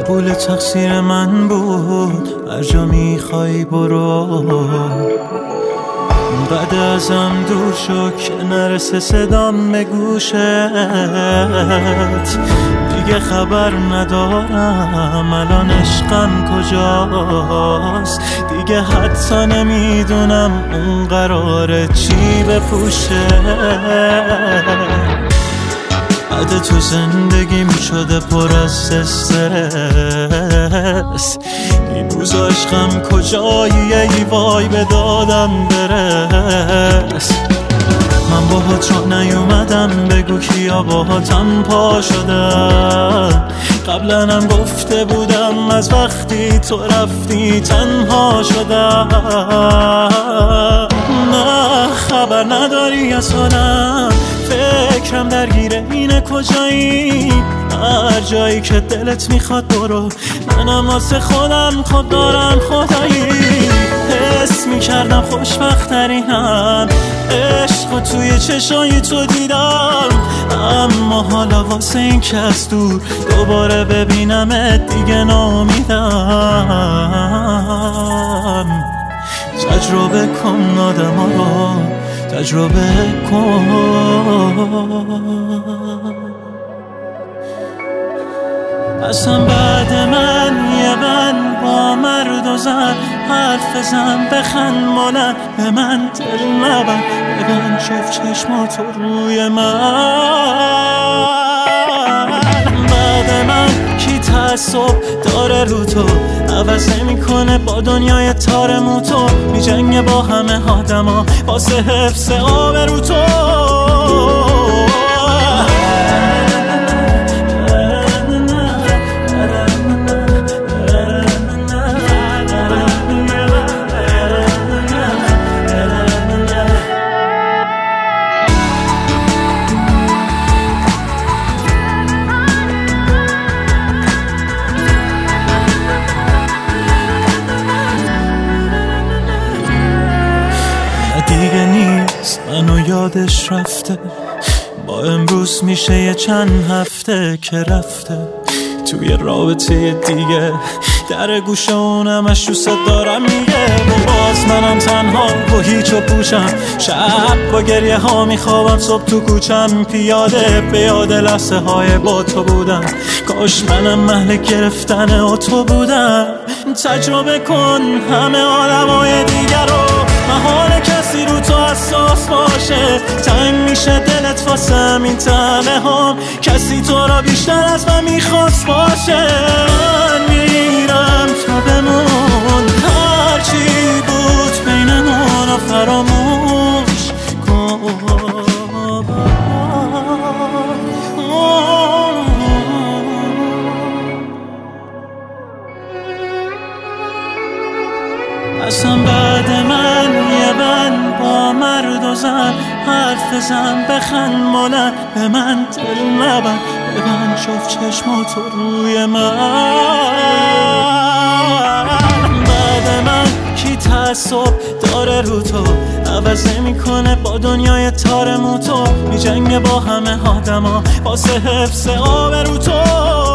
قبول تقصیر من بود، هر جا میخوای برو. بعد ازم دور شو که نرسه صدام به گوشت، دیگه خبر ندارم الان عشقم کجاست، دیگه حتی نمیدونم اون قراره چی بپوشه. بعد تو زندگیم شده پر از استرس، این روز عشقم کجایی ای وای به دادم برس. من باهات را نیومدم بگو کیا باهاتم پا شدم، قبلا هم گفته بودم از وقتی تو رفتی تنها شدم. نه خبر نداری از حالم، فکرم درگیره اینه کجایی، هر جایی که دلت میخواد برو، منم واسه خودم خود دارم خدایی. حس میکردم خوشبخت‌ترینم، عشقو توی چشای تو دیدم، اما حالا واسه این که از دور دوباره ببینمت دیگه ناامیدم. تجربه کن آدم ها رو، تجربه کن. اصلا بعد من یه من با مرد و زن حرف بزن، بخند مانن به من دل نبن، ببین شوف چشماتو روی من. بعد من کی تعصب داره رو تو، عوض نمیکنه با دنیای تار موتو، میجنگه با همه آدما واسه حفظ آبرو تو. دیگه نیست منو یادش رفته، با امروز میشه یه چند هفته که رفته توی رابطه دیگه، در گوشه اونمش دوست دارم میگه، باز منم تنها و هیچ و پوشم، شب با گریه ها میخوابم، صبح تو کوچم پیاده به یاد لحظه های با تو بودم، کاش منم محل گرفتن اتو بودم. تجربه کن همه آدمای دیگر رو، محال کسی رو تو حساس باشه، تنگ میشه دلت واسه همین تنه هم، کسی تو را بیشتر از من میخواست باشه. من میرم تا بمون، هرچی بود بینمون رو فراموش کن. اصلا بعد من یه من با مرد و زن حرف بزن، بخند مانن به من دل نبن، ببین شوف چشماتو روی من. بعد من کی تعصب داره رو تو، عوض نمیکنه با دنیای تار موتو، میجنگه با همه آدما واسه حفظ آبرو تو.